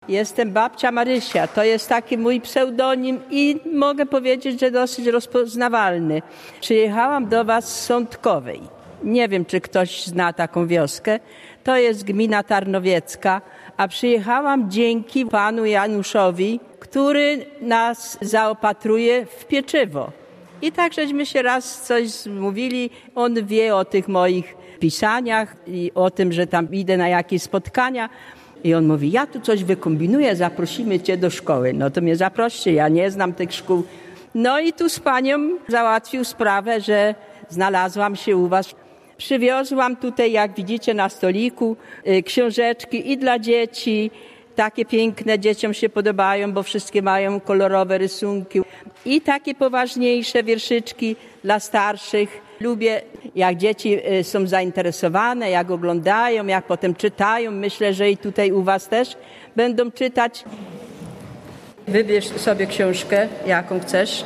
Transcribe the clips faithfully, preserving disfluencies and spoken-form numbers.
Jestem babcia Marysia, to jest taki mój pseudonim i mogę powiedzieć, że dosyć rozpoznawalny. Przyjechałam do was z Sądkowej. Nie wiem, czy ktoś zna taką wioskę. To jest gmina Tarnowiecka, a przyjechałam dzięki panu Januszowi, który nas zaopatruje w pieczywo. I tak żeśmy się raz coś mówili, on wie o tych moich pisaniach i o tym, że tam idę na jakieś spotkania. I on mówi, ja tu coś wykombinuję, zaprosimy cię do szkoły. No to mnie zaproście, ja nie znam tych szkół. No i tu z panią załatwił sprawę, że znalazłam się u was. Przywiozłam tutaj, jak widzicie na stoliku, książeczki i dla dzieci. Takie piękne, dzieciom się podobają, bo wszystkie mają kolorowe rysunki. I takie poważniejsze wierszyczki dla starszych. Lubię, jak dzieci są zainteresowane, jak oglądają, jak potem czytają. Myślę, że i tutaj u was też będą czytać. Wybierz sobie książkę, jaką chcesz.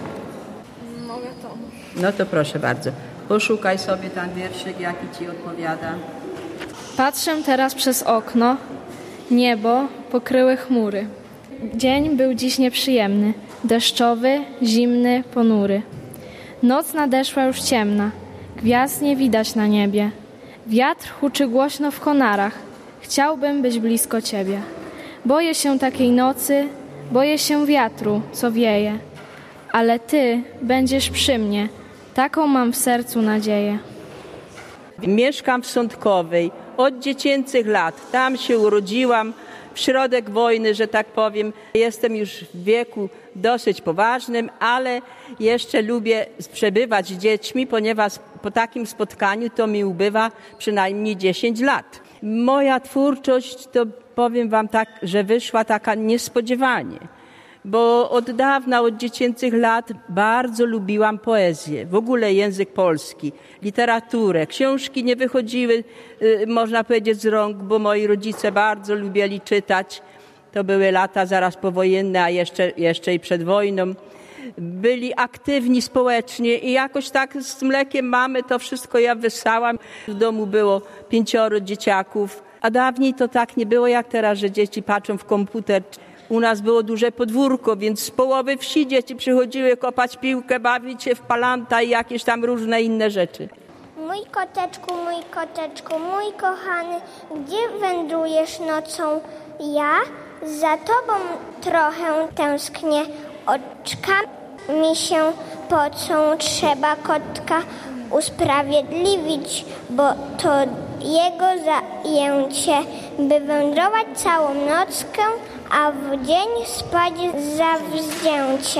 Mogę to. No to proszę bardzo. Poszukaj sobie tam wierszyk, jaki ci odpowiada. Patrzę teraz przez okno. Niebo pokryły chmury. Dzień był dziś nieprzyjemny. Deszczowy, zimny, ponury. Noc nadeszła już ciemna. Gwiazd nie widać na niebie. Wiatr huczy głośno w konarach. Chciałbym być blisko ciebie. Boję się takiej nocy, boję się wiatru, co wieje. Ale ty będziesz przy mnie. Taką mam w sercu nadzieję. Mieszkam w Sądkowej od dziecięcych lat. Tam się urodziłam, w środek wojny, że tak powiem. Jestem już w wieku dosyć poważnym, ale jeszcze lubię przebywać z dziećmi, ponieważ po takim spotkaniu to mi ubywa przynajmniej dziesięć lat. Moja twórczość to powiem wam tak, że wyszła taka niespodziewanie. Bo od dawna, od dziecięcych lat bardzo lubiłam poezję, w ogóle język polski, literaturę. Książki nie wychodziły, można powiedzieć, z rąk, bo moi rodzice bardzo lubieli czytać. To były lata zaraz powojenne, a jeszcze, jeszcze i przed wojną. Byli aktywni społecznie i jakoś tak z mlekiem mamy to wszystko ja wyssałam. W domu było pięcioro dzieciaków, a dawniej to tak nie było jak teraz, że dzieci patrzą w komputer. U nas było duże podwórko, więc z połowy wsi dzieci przychodziły kopać piłkę, bawić się w palanta i jakieś tam różne inne rzeczy. Mój koteczku, mój koteczku, mój kochany, gdzie wędrujesz nocą? Ja za tobą trochę tęsknię, oczka mi się pocą, trzeba kotka usprawiedliwić, bo to jego zajęcie, by wędrować całą nockę, a w dzień spać zawzięcie.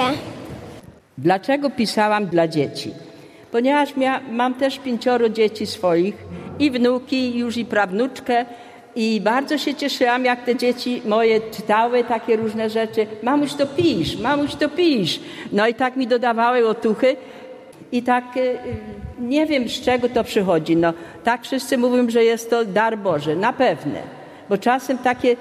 Dlaczego pisałam dla dzieci? Ponieważ mia, mam też pięcioro dzieci swoich i wnuki, już i prawnuczkę i bardzo się cieszyłam, jak te dzieci moje czytały takie różne rzeczy. Mamuś to pisz, mamuś to pisz. No i tak mi dodawały otuchy i tak nie wiem, z czego to przychodzi. No tak wszyscy mówią, że jest to dar Boży, na pewno. Bo czasem takie...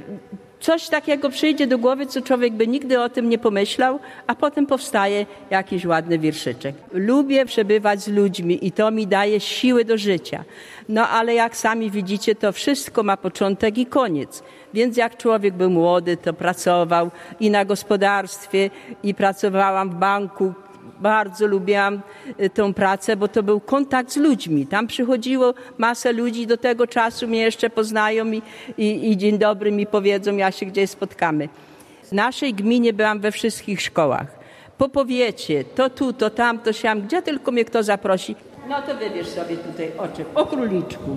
Coś takiego przyjdzie do głowy, co człowiek by nigdy o tym nie pomyślał, a potem powstaje jakiś ładny wierszyczek. Lubię przebywać z ludźmi i to mi daje siły do życia. No ale jak sami widzicie, to wszystko ma początek i koniec. Więc jak człowiek był młody, to pracował i na gospodarstwie, i pracowałam w banku. Bardzo lubiłam tą pracę, bo to był kontakt z ludźmi. Tam przychodziło masę ludzi, do tego czasu mnie jeszcze poznają i, i, i dzień dobry mi powiedzą, ja się gdzieś spotkamy. W naszej gminie byłam we wszystkich szkołach. Po powiecie, to tu, to tam, to siam, gdzie tylko mnie kto zaprosi. No to wybierz sobie tutaj oczek o króliczku.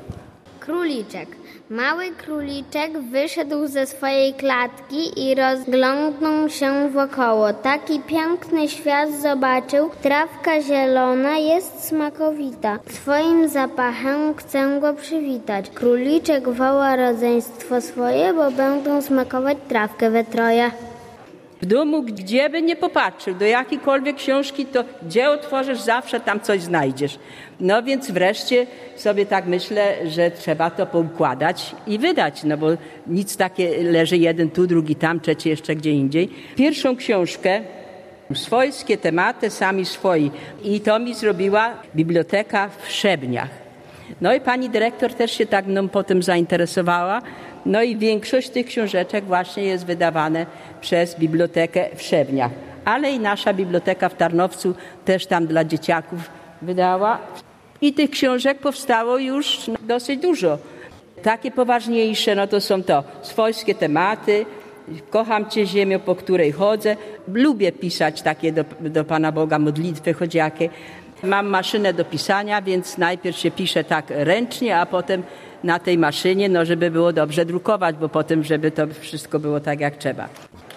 Króliczek. Mały króliczek wyszedł ze swojej klatki i rozglądnął się wokoło. Taki piękny świat zobaczył. Trawka zielona jest smakowita. Swoim zapachem chcę go przywitać. Króliczek woła rodzeństwo swoje, bo będą smakować trawkę we troje. W domu, gdzie by nie popatrzył, do jakiejkolwiek książki, to gdzie otworzysz, zawsze tam coś znajdziesz. No więc wreszcie sobie tak myślę, że trzeba to poukładać i wydać, no bo nic takie leży jeden tu, drugi tam, trzeci jeszcze gdzie indziej. Pierwszą książkę, swojskie tematy, sami swoi. I to mi zrobiła biblioteka w Szebniach. No i pani dyrektor też się tak mną potem zainteresowała. No i większość tych książeczek właśnie jest wydawane przez bibliotekę w Szewniach. Ale i nasza biblioteka w Tarnowcu też tam dla dzieciaków wydała. I tych książek powstało już dosyć dużo. Takie poważniejsze, no to są to swojskie tematy, kocham Cię ziemię, po której chodzę. Lubię pisać takie do, do Pana Boga modlitwy chodziakie. Mam maszynę do pisania, więc najpierw się pisze tak ręcznie, a potem na tej maszynie, no żeby było dobrze drukować, bo potem, żeby to wszystko było tak jak trzeba.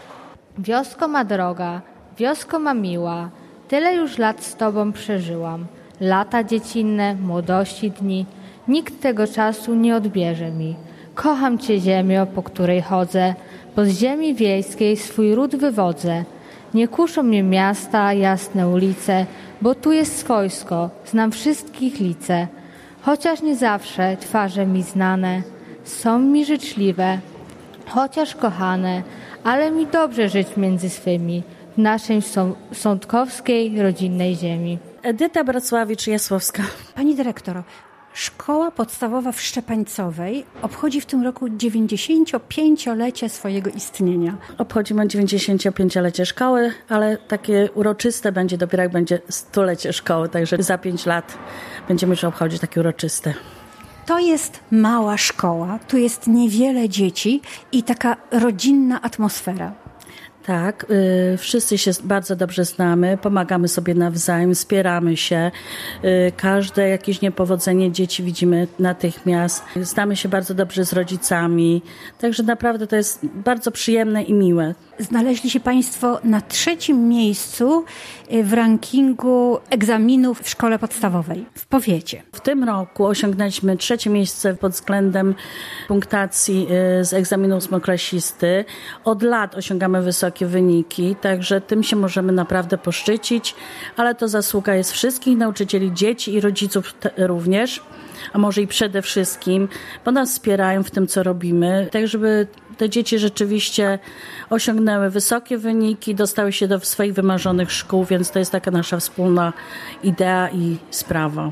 Wiosko ma droga, wiosko ma miła, tyle już lat z Tobą przeżyłam. Lata dziecinne, młodości dni, nikt tego czasu nie odbierze mi. Kocham Cię ziemio, po której chodzę, bo z ziemi wiejskiej swój ród wywodzę. Nie kuszą mnie miasta, jasne ulice, bo tu jest swojsko, znam wszystkich lice. Chociaż nie zawsze twarze mi znane, są mi życzliwe, chociaż kochane, ale mi dobrze żyć między swymi, w naszej są- sądkowskiej, rodzinnej ziemi. Edyta Bracławicz-Jasłowska. Pani dyrektor, Szkoła Podstawowa w Szczepańcowej obchodzi w tym roku dziewięćdziesięciopięciolecie swojego istnienia. Obchodzimy dziewięćdziesięciopięciolecie szkoły, ale takie uroczyste będzie dopiero jak będzie stulecie szkoły, także za pięć lat będziemy już obchodzić takie uroczyste. To jest mała szkoła, tu jest niewiele dzieci i taka rodzinna atmosfera. Tak, y, wszyscy się bardzo dobrze znamy, pomagamy sobie nawzajem, wspieramy się. Y, każde jakieś niepowodzenie dzieci widzimy natychmiast. Znamy się bardzo dobrze z rodzicami, także naprawdę to jest bardzo przyjemne i miłe. Znaleźli się Państwo na trzecim miejscu w rankingu egzaminów w szkole podstawowej w powiecie. W tym roku osiągnęliśmy trzecie miejsce pod względem punktacji y, z egzaminu ósmoklasisty. Od lat osiągamy wysokie wyniki, także tym się możemy naprawdę poszczycić, ale to zasługa jest wszystkich nauczycieli, dzieci i rodziców te, również, a może i przede wszystkim, bo nas wspierają w tym, co robimy, tak żeby te dzieci rzeczywiście osiągnęły wysokie wyniki, dostały się do swoich wymarzonych szkół, więc to jest taka nasza wspólna idea i sprawa.